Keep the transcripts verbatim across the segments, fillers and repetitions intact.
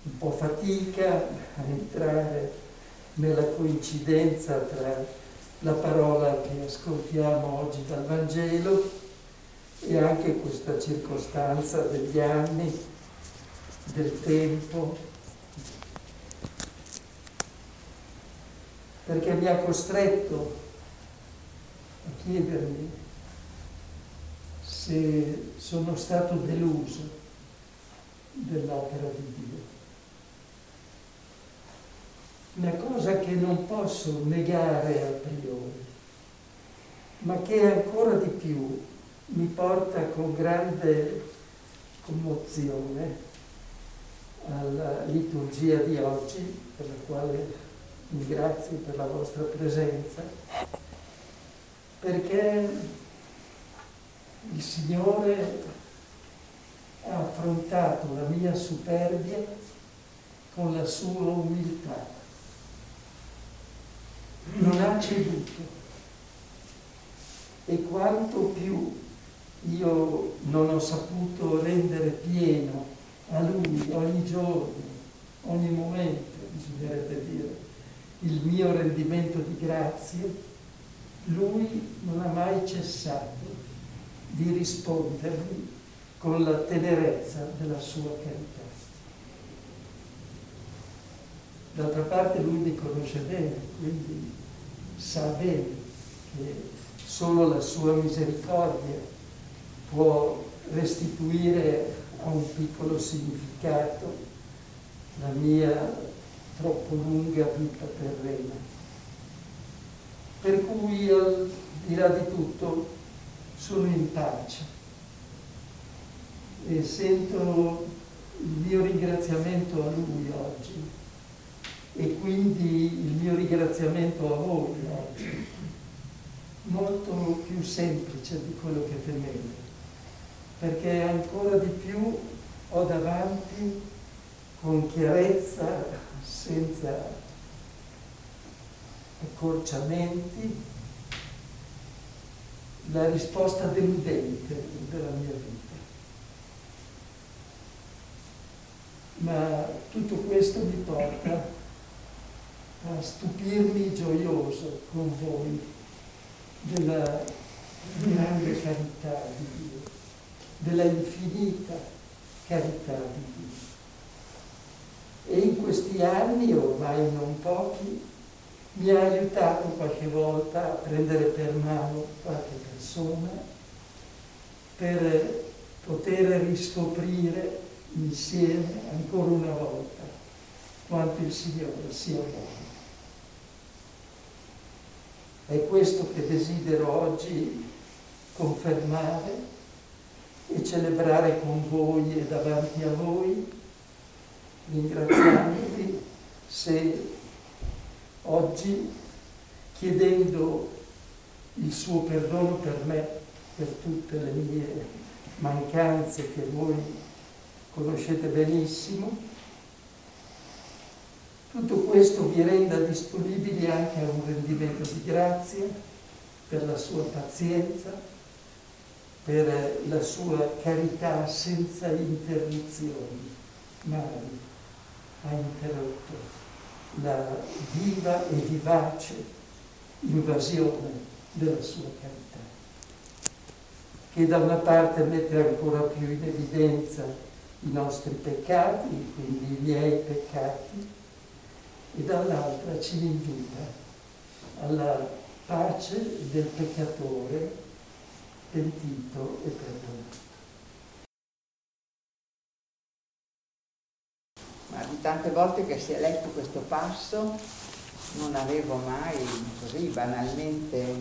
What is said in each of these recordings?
un po' fatica a entrare nella coincidenza tra la parola che ascoltiamo oggi dal Vangelo e anche questa circostanza degli anni, del tempo, perché mi ha costretto a chiedermi se sono stato deluso dell'opera di Dio. Una cosa che non posso negare a priori, ma che ancora di più mi porta con grande commozione alla liturgia di oggi, per la quale ringrazio per la vostra presenza, perché il Signore ha affrontato la mia superbia con la sua umiltà. Non ha ceduto. E quanto più io non ho saputo rendere pieno a Lui ogni giorno, ogni momento, bisognerebbe dire, il mio rendimento di grazie, Lui non ha mai cessato di rispondermi con la tenerezza della sua carità. D'altra parte Lui mi conosce bene, quindi sa bene che solo la sua misericordia può restituire a un piccolo significato la mia troppo lunga vita terrena. Per cui, al di là di tutto, sono in pace e sento il mio ringraziamento a Lui oggi e quindi il mio ringraziamento a voi oggi, molto più semplice di quello che temevo, perché ancora di più ho davanti con chiarezza, senza accorciamenti, la risposta deludente della mia vita. Ma tutto questo mi porta a stupirmi gioioso con voi della grande carità di Dio, della infinita carità di Dio. E in questi anni, ormai non pochi, mi ha aiutato qualche volta a prendere per mano qualche persona per poter riscoprire insieme ancora una volta quanto il Signore sia buono. È questo che desidero oggi confermare e celebrare con voi e davanti a voi, ringraziandovi se oggi, chiedendo il suo perdono per me, per tutte le mie mancanze che voi conoscete benissimo, tutto questo vi renda disponibili anche a un rendimento di grazie per la sua pazienza, per la sua carità senza interruzioni. Mai ha interrotto la viva e vivace invasione della sua carità, che da una parte mette ancora più in evidenza i nostri peccati, quindi i miei peccati, e dall'altra ci invita alla pace del peccatore pentito e perdonato. Ma di tante volte che si è letto questo passo non avevo mai così banalmente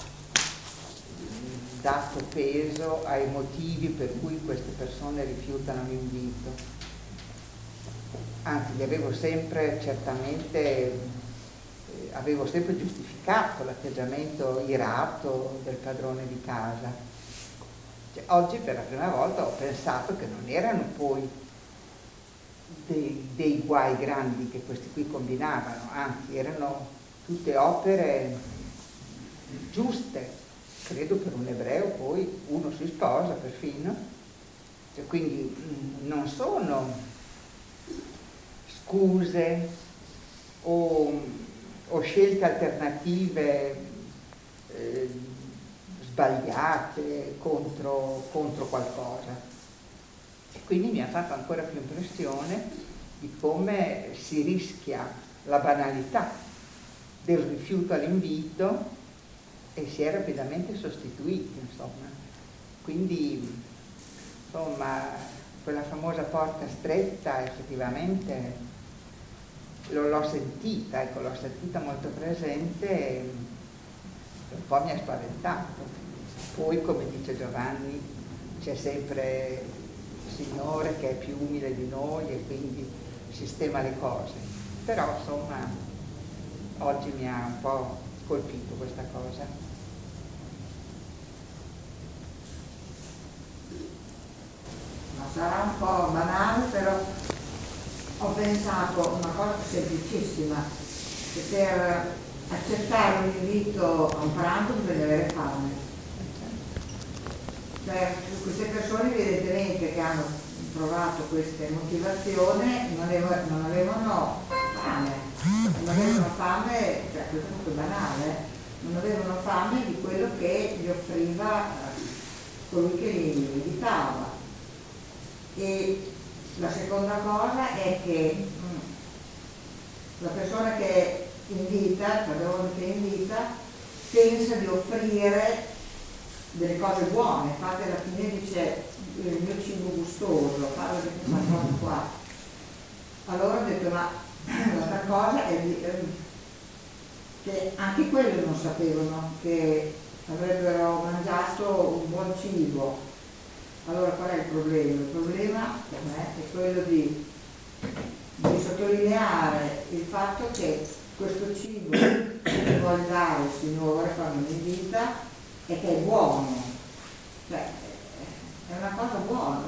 dato peso ai motivi per cui queste persone rifiutano l'invito. Anzi, li avevo sempre certamente, eh, avevo sempre giustificato l'atteggiamento irato del padrone di casa. Cioè, oggi per la prima volta ho pensato che non erano poi dei, dei guai grandi che questi qui combinavano, anzi erano tutte opere giuste, credo per un ebreo poi uno si sposa perfino, cioè, quindi non sono scuse o, o scelte alternative eh, sbagliate contro, contro qualcosa. E quindi mi ha fatto ancora più impressione di come si rischia la banalità del rifiuto all'invito e si è rapidamente sostituiti, insomma. Quindi, insomma, quella famosa porta stretta effettivamente lo, l'ho sentita, ecco, l'ho sentita molto presente e un po' mi ha spaventato. Poi, come dice Giovanni, c'è sempre il Signore che è più umile di noi e quindi sistema le cose. Però, insomma, oggi mi ha un po' colpito questa cosa. Ma sarà un po' banale, però ho pensato una cosa semplicissima, che per accettare un invito a un pranzo bisogna avere fame. Cioè, queste persone evidentemente che hanno provato queste motivazioni non avevano, non avevano fame, non avevano fame, cioè questo è molto banale, non avevano fame di quello che gli offriva colui che li invitava. E la seconda cosa è che mh, la persona che invita, il padrone che invita, pensa di offrire delle cose buone, infatti alla fine dice il mio cibo gustoso, parla di questa cosa qua. Allora ho detto, ma l'altra cosa è di, eh, che anche quelli non sapevano che avrebbero mangiato un buon cibo. Allora qual è il problema? Il problema per me è quello di, di sottolineare il fatto che questo cibo che vuole dare il Signore quando mi invita e che è buono, cioè è una cosa buona.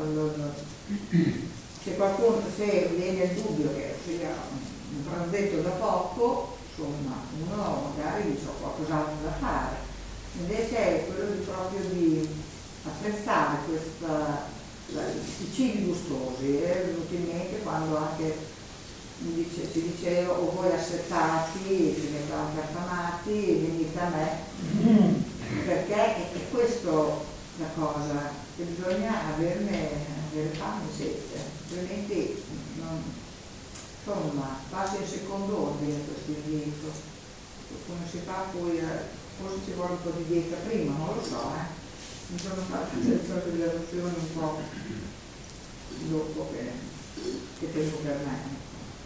Se qualcuno, se viene il dubbio che sia un pranzetto da poco, insomma, uno magari dice ho qualcos'altro da fare. Invece è quello di proprio di apprezzare questa, la, i cibi gustosi. È venuto in mente quando anche mi dice, si diceva o voi assettati, si mettevano anche affamati, venite a me, perché è, è questo la cosa, che bisogna averne, avere fame e sete, altrimenti non, insomma, passa in secondo ordine questo invito. Come si fa poi, forse ci vuole un po' di dieta prima, non lo so, eh. Mi sono fatte delle considerazioni un po' dopo che, che tempo per me.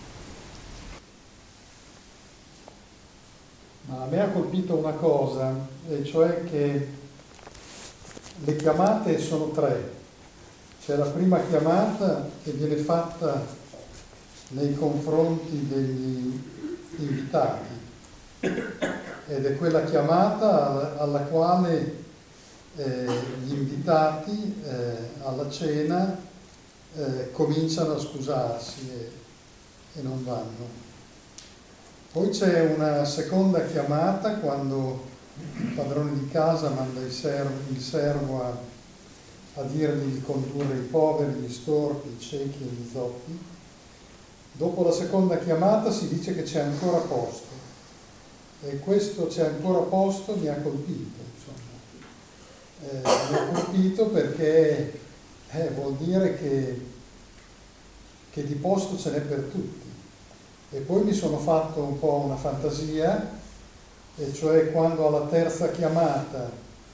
Ma a me ha colpito una cosa, e cioè che le chiamate sono tre. C'è la prima chiamata che viene fatta nei confronti degli invitati ed è quella chiamata alla quale eh, gli invitati eh, alla cena eh, cominciano a scusarsi e, e non vanno. Poi c'è una seconda chiamata quando il padrone di casa manda il servo, il servo a, a dirgli di condurre i poveri, gli storpi, i ciechi e gli zoppi. Dopo la seconda chiamata si dice che c'è ancora posto e questo c'è ancora posto mi ha colpito, insomma. Eh, mi ha colpito perché eh, vuol dire che, che di posto ce n'è per tutti. E poi mi sono fatto un po' una fantasia, e cioè quando alla terza chiamata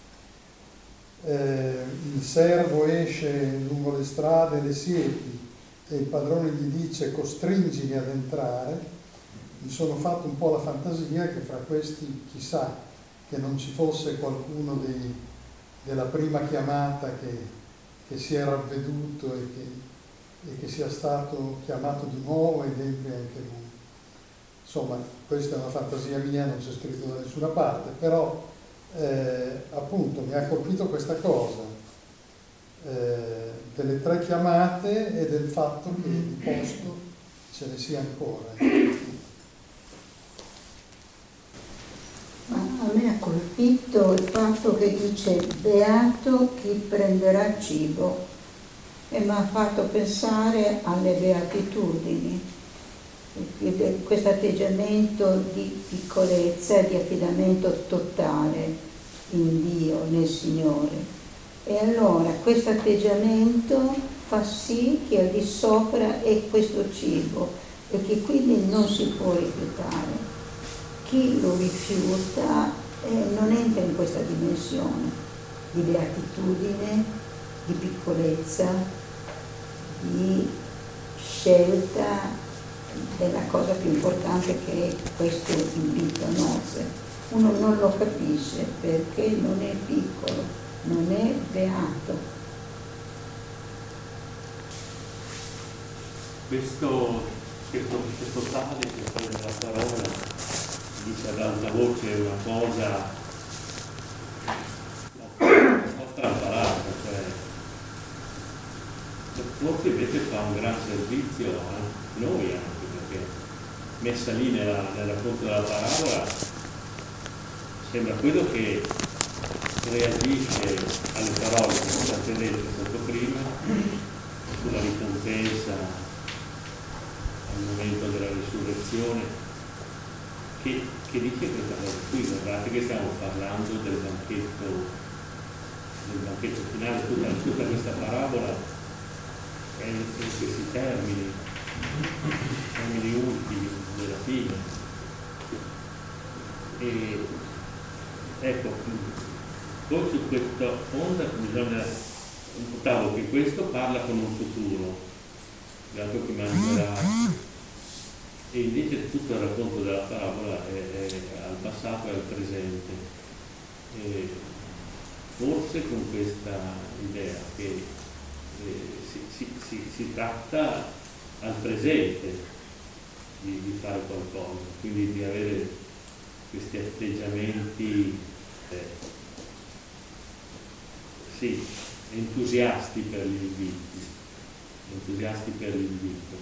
eh, il servo esce lungo le strade e le siepi e il padrone gli dice costringili ad entrare, mi sono fatto un po' la fantasia che fra questi chissà che non ci fosse qualcuno dei, della prima chiamata che, che si era avveduto e che, e che sia stato chiamato di nuovo ed entri anche lui. Insomma, questa è una fantasia mia, non c'è scritto da nessuna parte, però eh, appunto mi ha colpito questa cosa eh, delle tre chiamate e del fatto che di posto ce ne sia ancora. A me ha colpito il fatto che dice beato chi prenderà cibo e mi ha fatto pensare alle beatitudini. questo atteggiamento di piccolezza, di affidamento totale in Dio, nel Signore. E allora questo atteggiamento fa sì che al di sopra è questo cibo e che quindi non si può rifiutare. Chi lo rifiuta eh, non entra in questa dimensione di beatitudine, di piccolezza, di scelta della cosa più importante che è questo invito a nozze. Uno non lo capisce perché non è piccolo, non è beato. Questo, questo, questo tale che poi nella parola dice ad alta voce una cosa un po' strampalata, cioè forse invece fa un gran servizio a noi anche, perché messa lì nella, nel racconto della parabola sembra quello che reagisce alle parole che sono state dette poco prima sulla ricompensa al momento della risurrezione, che, che dice questa cosa qui. Guardate che stiamo parlando del banchetto del banchetto finale, tutta, tutta questa parabola è in questi termini, termini ultimi della fine. E ecco, poi su questa onda bisogna notavo che questo parla con un futuro, dato che mangerà, e invece tutto il racconto della parabola è, è al passato e al presente. E forse con questa idea che Eh, si, si, si, si tratta al presente di, di fare qualcosa, quindi di avere questi atteggiamenti eh, sì, entusiasti per gli inviti, entusiasti per l'invito,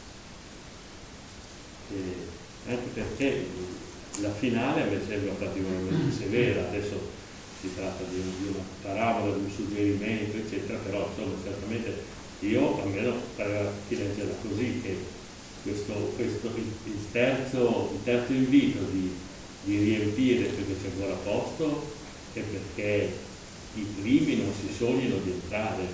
eh, anche perché la finale a me sembra particolarmente severa. Adesso si tratta di, di una parabola, di un suggerimento, eccetera, però insomma certamente io, almeno per chi leggerà così, che questo, questo il, il, terzo, il terzo invito di, di riempire perché c'è ancora posto è perché i primi non si sognino di entrare.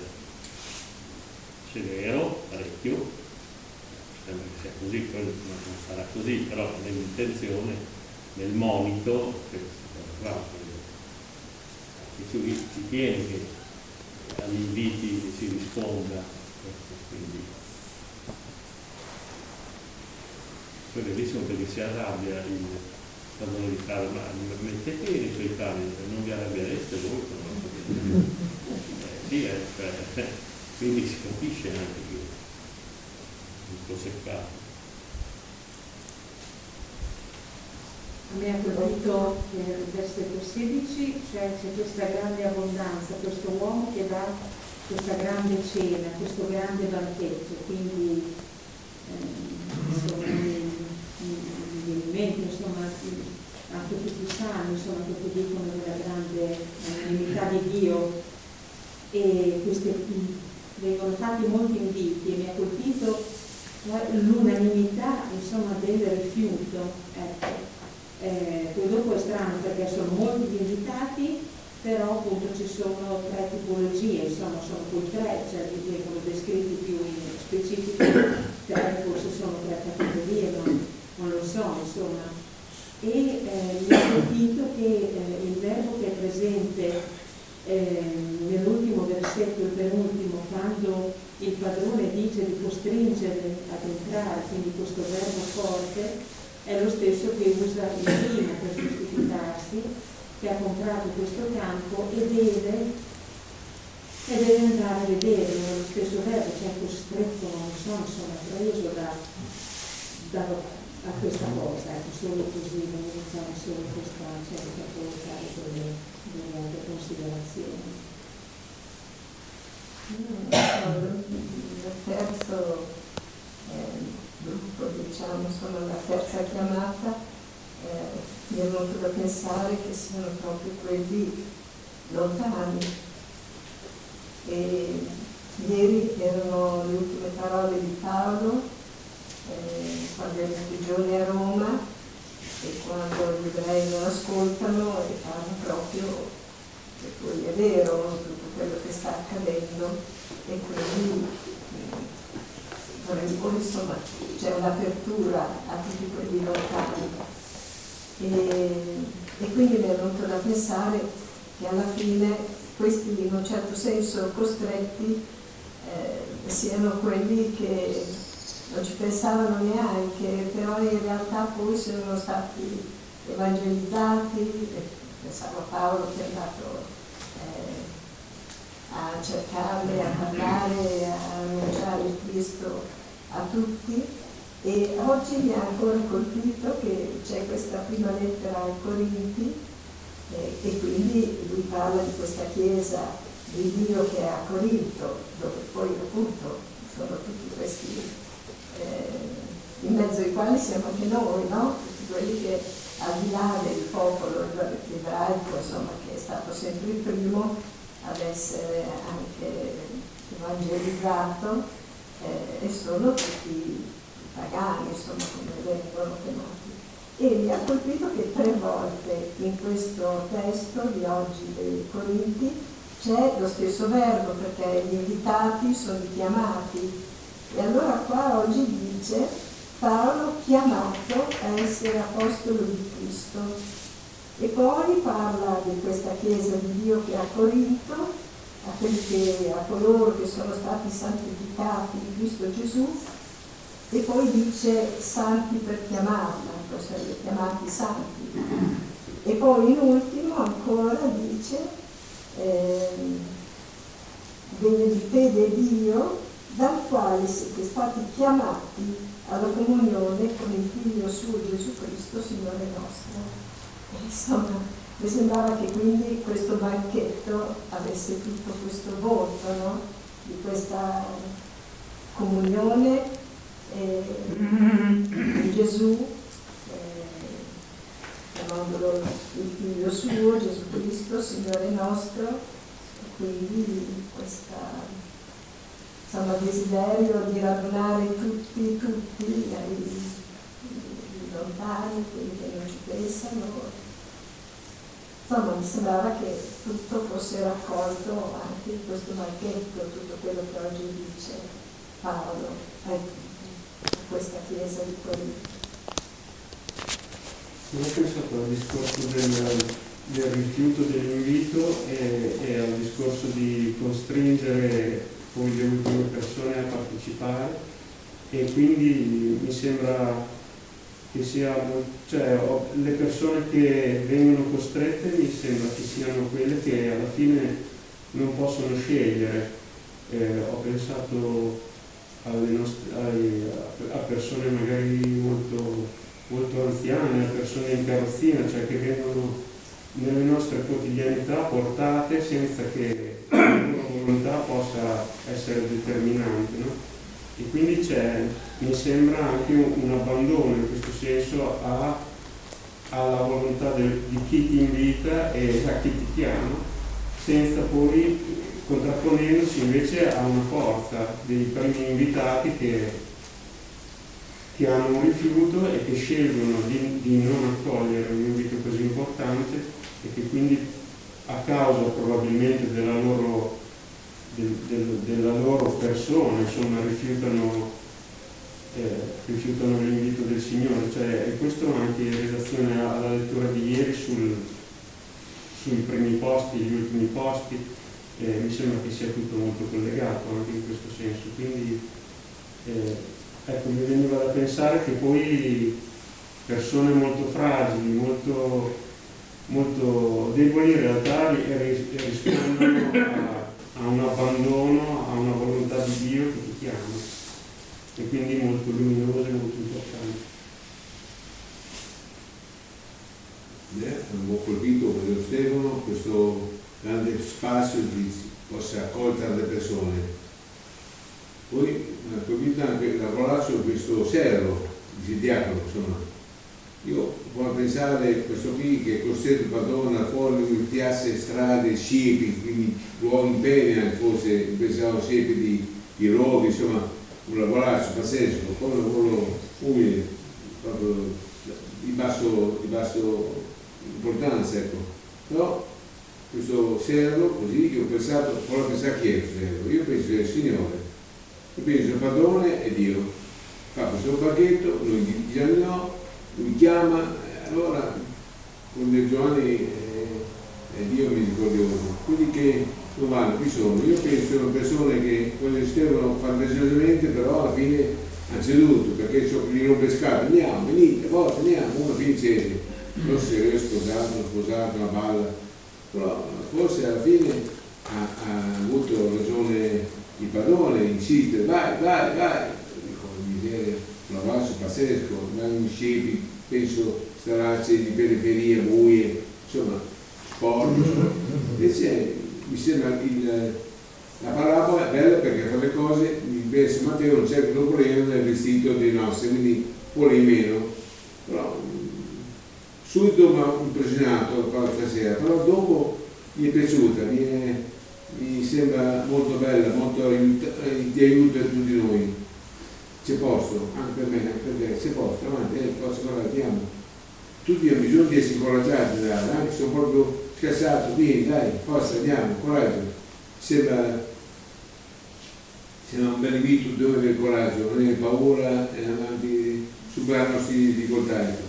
Severo, parecchio, sembra che sia così, poi non sarà così, però nell'intenzione, nel monito, qua, ci, ci tiene che agli inviti si risponda, quindi poi è bellissimo perché si arrabbia il padrone di casa, ma mettete nei suoi cavi, non vi arrabbiereste voi? No? Eh, sì, eh, cioè, quindi si capisce anche che un po' seccato. A me ha colpito nel versetto sedici, cioè c'è questa grande abbondanza, questo uomo che dà questa grande cena, questo grande banchetto, quindi eh, insomma gli alimenti, insomma anche tutti i salmi, insomma che ti dicono della grande unanimità di Dio, e questi vengono fatti molti inviti e mi ha colpito l'unanimità, insomma, del rifiuto, ecco. Eh, poi dopo è strano perché sono molti gli invitati, però appunto ci sono tre tipologie, insomma sono poi tre, cioè vengono descritti più in specifici, tre, forse sono tre categorie, ma non lo so, insomma. E eh, mi ha colpito che eh, il verbo che è presente eh, nell'ultimo versetto, il penultimo, quando il padrone dice di costringere ad entrare, quindi questo verbo forte, è lo stesso che usa il primo per giustificarsi, che ha comprato questo campo e deve, e deve andare a vederlo, è lo stesso verbo, cioè costretto, non lo so, insomma, preso da, da, a questa cosa, ecco, solo così, non iniziamo solo questa, cioè per collocare delle, delle altre considerazioni. Il terzo eh, gruppo, diciamo, insomma la terza chiamata, eh, mi è venuto da pensare che siano proprio quelli lontani. E ieri erano le ultime parole di Paolo, eh, quando è autorevoli, insomma c'è un'apertura a tutti quelli lontani. E, e quindi mi è venuto da pensare che alla fine questi in un certo senso costretti eh, siano quelli che non ci pensavano neanche, però in realtà poi sono stati evangelizzati. Pensavo a Paolo che è andato eh, a cercarle, a parlare, a annunciare il Cristo a tutti, e oggi mi ha ancora colpito che c'è questa prima lettera ai Corinti eh, e quindi lui parla di questa chiesa di Dio che è a Corinto, dove poi appunto sono tutti questi eh, in mezzo ai quali siamo anche noi, no? Tutti quelli che al di là del popolo ebraico, insomma, che è stato sempre il primo ad essere anche evangelizzato, eh, e sono tutti pagani, insomma, come vengono chiamati. E mi ha colpito che tre volte in questo testo di oggi dei Corinti c'è lo stesso verbo, perché gli invitati sono i chiamati. E allora qua oggi dice Paolo chiamato a essere apostolo di Cristo, e poi parla di questa chiesa di Dio che è a Corinto, a, quelli che, a coloro che sono stati santificati in Cristo Gesù, e poi dice santi per chiamarla, essere chiamati santi. E poi in ultimo ancora dice eh, degni di fede Dio, dal quale siete stati chiamati alla comunione con il Figlio suo Gesù Cristo, Signore nostro. E insomma, mi sembrava che quindi questo banchetto avesse tutto questo volto, no? Di questa comunione eh, di Gesù, eh, chiamandolo il Figlio suo, Gesù Cristo, Signore nostro, e quindi questa insomma desiderio di radunare tutti, tutti, i, i lontani, quelli che non ci pensano. Insomma mi sembrava che tutto fosse raccolto anche in questo banchetto, tutto quello che oggi dice Paolo a questa chiesa di Corinto. Io ho pensato al discorso del, del rifiuto dell'invito e, e al discorso di costringere poi le ultime persone a partecipare, e quindi mi sembra che sia, cioè le persone che vengono costrette mi sembra che siano quelle che alla fine non possono scegliere. Eh, ho pensato alle nostre, ai, a persone magari molto, molto anziane, a persone in carrozzina, cioè che vengono nelle nostre quotidianità portate senza che la loro volontà possa essere determinante, no? E quindi c'è, mi sembra anche un, un abbandono in questo senso a, alla volontà del, di chi ti invita e a chi ti chiama, senza poi contrapponendosi invece a una forza dei primi invitati che che hanno un rifiuto e che scelgono di, di non accogliere un invito così importante, e che quindi a causa probabilmente della loro, del, del, della loro persona, insomma, rifiutano, eh, rifiutano l'invito del Signore. Cioè, e questo anche in relazione alla lettura di ieri sul, sui primi posti, gli ultimi posti, eh, mi sembra che sia tutto molto collegato anche in questo senso. Quindi eh, ecco, mi veniva da pensare che poi persone molto fragili, molto, molto deboli in realtà rispondono a, a un abbandono, a una volontà di Dio che ti chiama, e quindi molto luminosa e molto importante. Ho colpito con lo Stefano questo grande spazio di possa accogliere le persone. Poi mi ha colpito anche la parola su questo servo, il diacono, insomma. Io voglio pensare questo qui che è costretto il padrone fuori in piazze, strade, siepi, quindi luoghi bene anche forse, pensavo siepi di, di rovi, insomma, un lavoraccio pazzesco, poi un lavoro umile, proprio di basso, di basso importanza, ecco. Però questo servo, così, io ho pensato, voglio pensare chi è il servo, io penso che è il Signore. Io penso il padrone è Dio, fa questo pacchetto, noi gli diciamo no, lui chiama, eh, allora con De Giovanni è Dio misericordioso, quelli che non vanno, qui sono, io penso sono persone che quando esistevano fantasiosamente, però alla fine hanno ceduto, perché so che gli rompe scatole, andiamo, venite, a volte andiamo, uno fine cede, non so se io sposato, non sposato, una balla, però forse alla fine ha, ha avuto ragione il padrone, insiste, vai, vai, vai, dico, miseria, un avanzo pazzesco, vanno scepi, penso stracce di periferie, buie, insomma, sporchi, invece mi sembra il, la parabola è bella perché fa le cose, mi penso Matteo non c'è più problema nel vestito dei nostri, quindi vuole meno, però subito mi ha impressionato la stasera, però dopo mi è piaciuta, mi, è, mi sembra molto bella, molto aiuta, ti aiuta a tutti noi. C'è posto, anche per me, anche per te, c'è posto, avanti, eh, posso guardare, tutti hanno bisogno di essere incoraggiati, anche se sono proprio scassato, vieni, dai, forza, andiamo, coraggio. Sembra, sembra un bel invito dove avere coraggio, non avere paura e avanti, superare le nostre difficoltà. Ecco.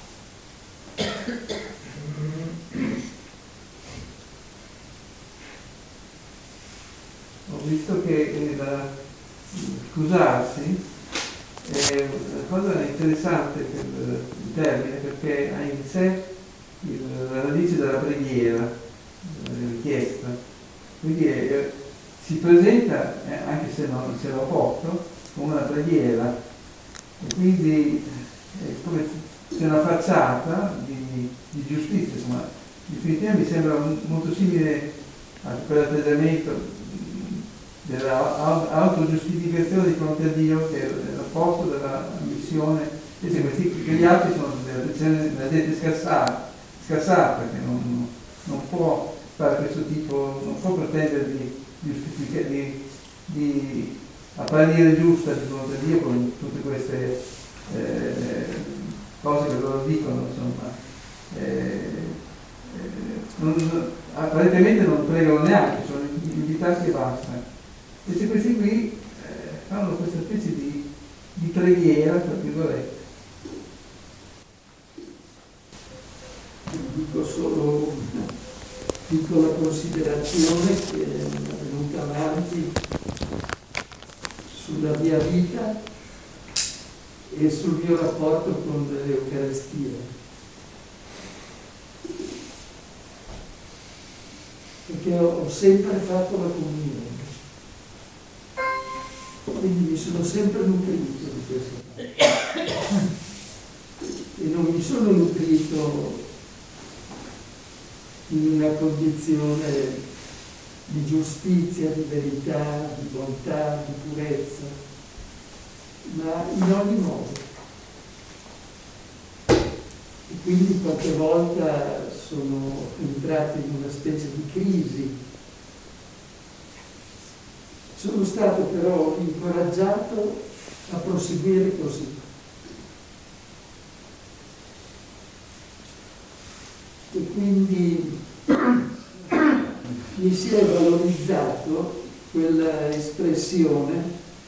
Ho visto che la, scusarsi è una cosa interessante per il termine, perché ha in sé il, la radice della preghiera, della richiesta, quindi è, si presenta, eh, anche se non se l'ho posto, come una preghiera, e quindi è come se una facciata di, di giustizia, insomma, definitivamente mi sembra molto simile a quell'atteggiamento dell'autogiustificazione di fronte a Dio, che è l'opposto della missione. Invece questi, che gli altri sono della gente scarsata, scarsata che non, non può fare questo tipo, non può pretendere di giustificare, di, di apparire giusta di fronte a Dio con tutte queste eh, cose che loro dicono, insomma. Eh, eh, non, apparentemente non pregano neanche, sono invitati e basta. Invece questi qui eh, fanno questa specie di, di preghiera, tra virgolette. Dico solo una piccola considerazione che è venuta avanti sulla mia vita e sul mio rapporto con l'Eucaristia. Perché ho sempre fatto la comunione, quindi mi sono sempre nutrito di questa parte. E non mi sono nutrito in una condizione di giustizia, di verità, di bontà, di purezza, ma in ogni modo. E quindi qualche volta sono entrato in una specie di crisi. Sono stato però incoraggiato a proseguire così. E quindi mi si è valorizzato quella espressione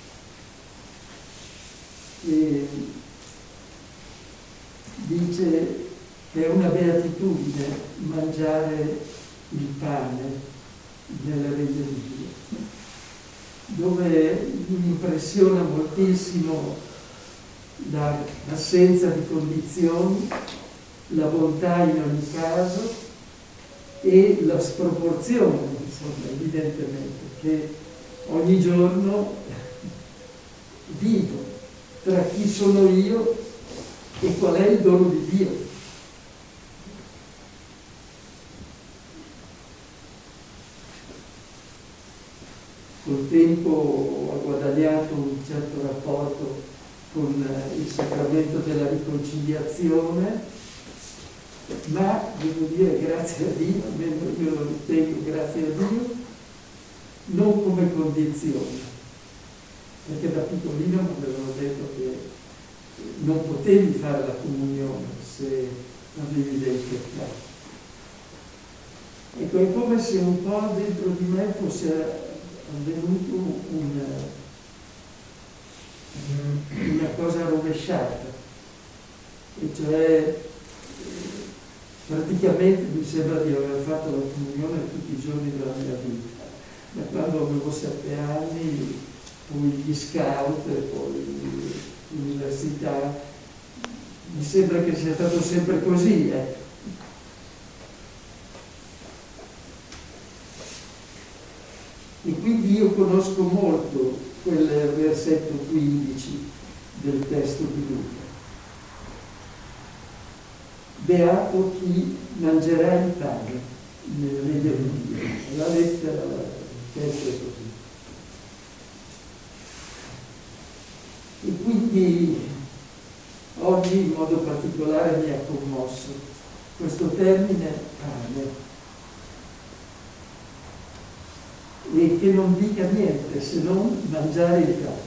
che dice che è una beatitudine mangiare il pane nella regno di Dio, dove mi impressiona moltissimo la, l'assenza di condizioni, la bontà in ogni caso e la sproporzione, insomma, evidentemente, che ogni giorno vivo tra chi sono io e qual è il dono di Dio. Col tempo ho guadagnato un certo rapporto con il sacramento della riconciliazione, ma devo dire grazie a Dio, almeno io lo ritengo grazie a Dio, non come condizione, perché da piccolino mi avevano detto che non potevi fare la comunione se avevi dei peccati. Ecco, è come se un po' dentro di me fosse avvenuto un, rovesciata, e cioè praticamente mi sembra di aver fatto la comunione tutti i giorni della mia vita, da quando avevo sette anni, poi gli scout e poi l'università. Mi sembra che sia stato sempre così, ecco. E quindi io conosco molto quel versetto quindici del testo di Luca. Beato chi mangerà il pane nel regno di Dio. La lettera, il testo è così. E quindi oggi in modo particolare mi ha commosso questo termine pane, e che non dica niente se non mangiare il pane.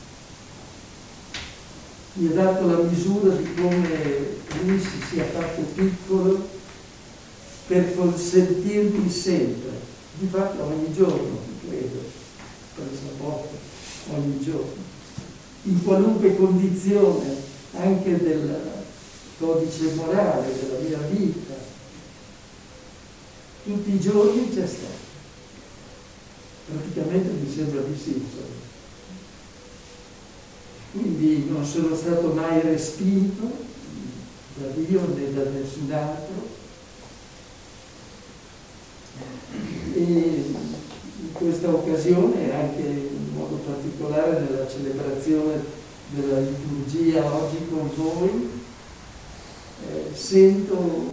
Mi ha dato la misura di come lui si sia fatto piccolo per consentirmi sempre, di fatto ogni giorno, credo, per volta, ogni giorno, in qualunque condizione, anche del codice morale della mia vita, tutti i giorni c'è stato. Praticamente mi sembra di sì, insomma. Quindi non sono stato mai respinto da Dio né da nessun altro, e in questa occasione, anche in modo particolare nella celebrazione della liturgia oggi con voi, eh, sento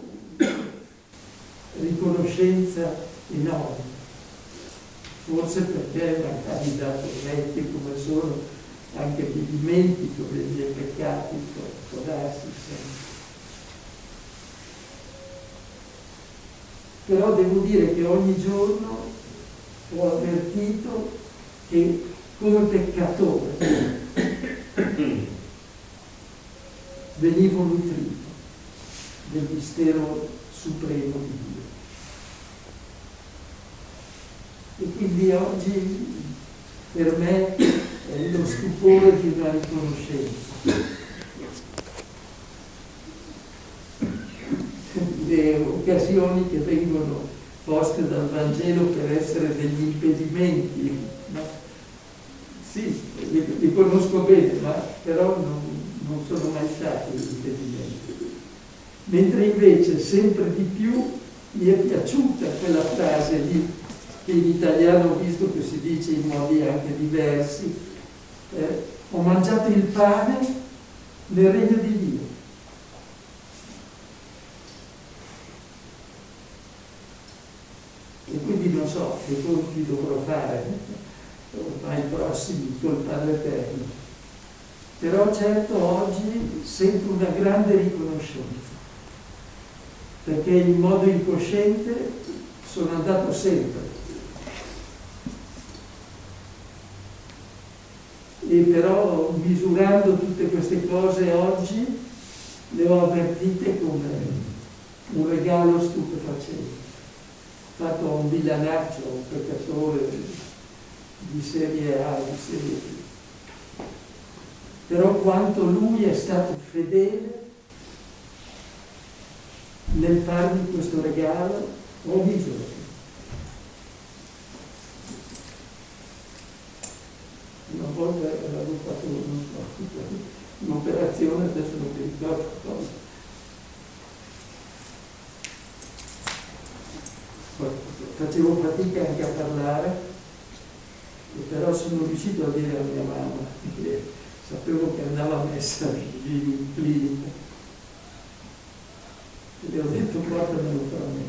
riconoscenza enorme. Forse perché magari dato vecchio come sono, anche mi dimentico dei miei peccati, può darsi sempre. Però devo dire che ogni giorno ho avvertito che come peccatore venivo nutrito del mistero supremo di Dio. E quindi oggi per me è lo stupore di una riconoscenza. Le occasioni che vengono poste dal Vangelo per essere degli impedimenti, no? Sì, li, li conosco bene, ma però non, non sono mai stati impedimenti. Mentre invece sempre di più mi è piaciuta quella frase lì, che in italiano ho visto che si dice in modi anche diversi, eh, ho mangiato il pane nel regno di Dio. E quindi non so che conti dovrò fare ormai prossimi col Padre Eterno. Però certo oggi sento una grande riconoscenza, perché in modo incosciente sono andato sempre. E però misurando tutte queste cose oggi le ho avvertite come un regalo stupefacente, fatto a un villanaccio, a un peccatore di serie A, di serie B. Però quanto lui è stato fedele nel farmi questo regalo ogni giorno. Una volta avevo fatto non so, un'operazione, adesso non mi ricordo cosa. Facevo fatica anche a parlare, e però sono riuscito a dire a mia mamma che sapevo che andava messa in clinica. E le ho detto portamelo fra me.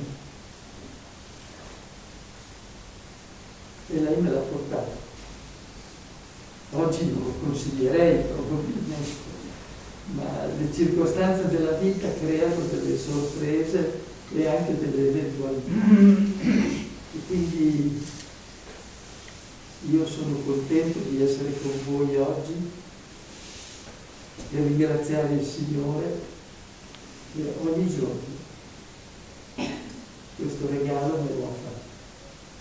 E lei me l'ha portato. Oggi non lo consiglierei probabilmente, ma le circostanze della vita creano delle sorprese e anche delle eventualità. E quindi io sono contento di essere con voi oggi e ringraziare il Signore che ogni giorno questo regalo me lo ha fatto.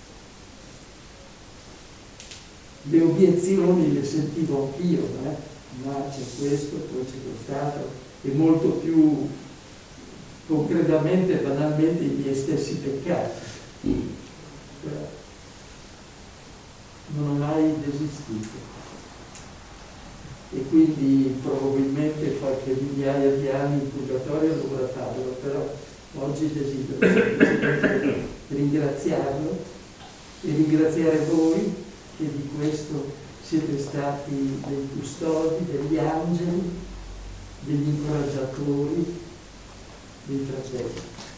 Le obiezioni le sentivo anch'io, eh? ma c'è questo, poi c'è quest'altro, e molto più concretamente e banalmente i miei stessi peccati. Cioè, non ho mai desistito. E quindi probabilmente qualche migliaia di anni in purgatorio dovrà farlo, però oggi desidero semplicemente ringraziarlo e ringraziare voi che di questo siete stati dei custodi, degli angeli, degli incoraggiatori, dei fratelli.